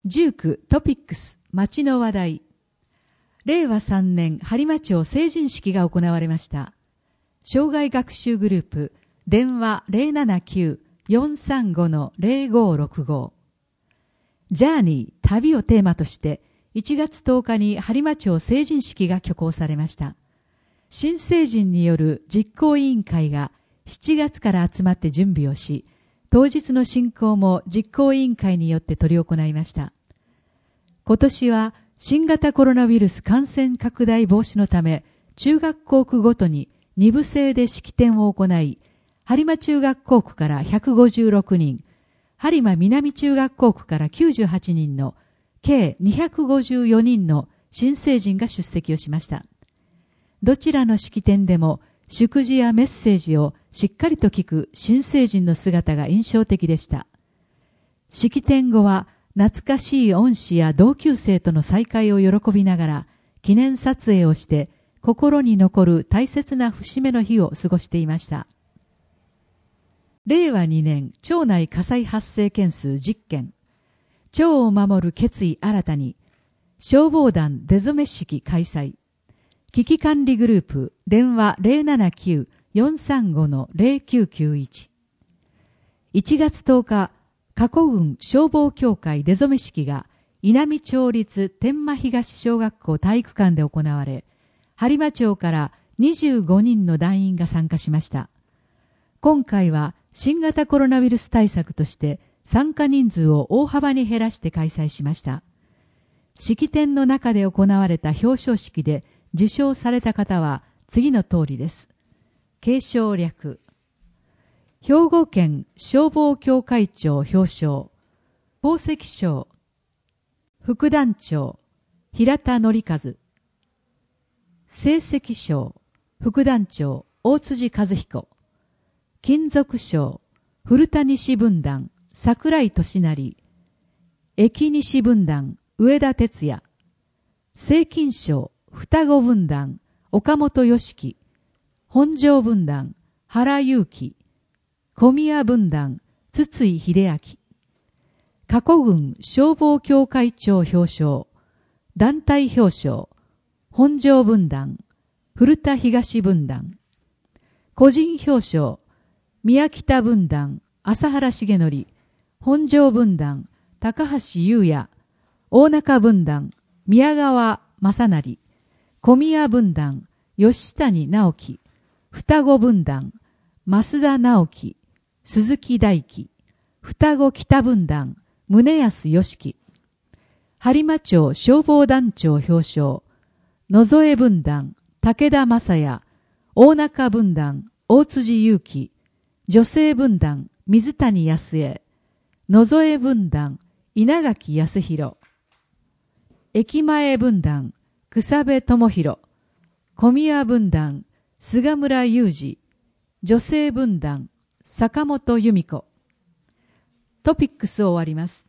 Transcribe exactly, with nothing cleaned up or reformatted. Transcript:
じゅう区トピックス町の話題。れいわさんねん播磨町成人式が行われました。障害学習グループ電話 ゼロななきゅう よんさんご ゼロごろくご。ジャーニー旅をテーマとしていちがつとおかに播磨町成人式が挙行されました。新成人による実行委員会がしちがつから集まって準備をし、当日の進行も実行委員会によって執り行いました。今年は新型コロナウイルス感染拡大防止のため、中学校区ごとにに部制で式典を行い、播磨中学校区からひゃくごじゅうろくにん、播磨南中学校区からきゅうじゅうはちにんの計にひゃくごじゅうよにんの新成人が出席をしました。どちらの式典でも祝辞やメッセージをしっかりと聞く新成人の姿が印象的でした。式典後は懐かしい恩師や同級生との再会を喜びながら記念撮影をして心に残る大切な節目の日を過ごしていました。れいわにねん町内火災発生件数じゅっけん、町を守る決意新たに、消防団出初め式開催。危機管理グループ電話 ゼロななきゅう よんさんご ゼロきゅうきゅういち。いちがつとおか、加古郡消防協会出初め式が稲美町立天満東小学校体育館で行われ、播磨町からにじゅうごにんの団員が参加しました。今回は新型コロナウイルス対策として参加人数を大幅に減らして開催しました。式典の中で行われた表彰式で受賞された方は次の通りです。継承略。兵庫県消防協会長表彰。宝石賞。副団長平田則和。成績賞副団長大辻和彦。金属賞古田西分団櫻井俊成。駅西分団上田哲也。正金賞双子分団岡本良樹。本庄分団原祐樹。小宮分団筒井秀明。加古郡消防協会長表彰。団体表彰本庄分団古田東分団。個人表彰宮北分団朝原重則。本庄分団高橋優也。大中分団宮川正成。小宮分団吉谷直樹。双子分団増田直樹。鈴木大樹。双子北分団宗安良樹。播磨町消防団長表彰。野添分団武田正也。大中分団大辻祐樹。女性分団水谷康江。野添分団稲垣康弘。駅前分団草部智弘。小宮分団菅村雄二。女性分団坂本由美子。トピックスを終わります。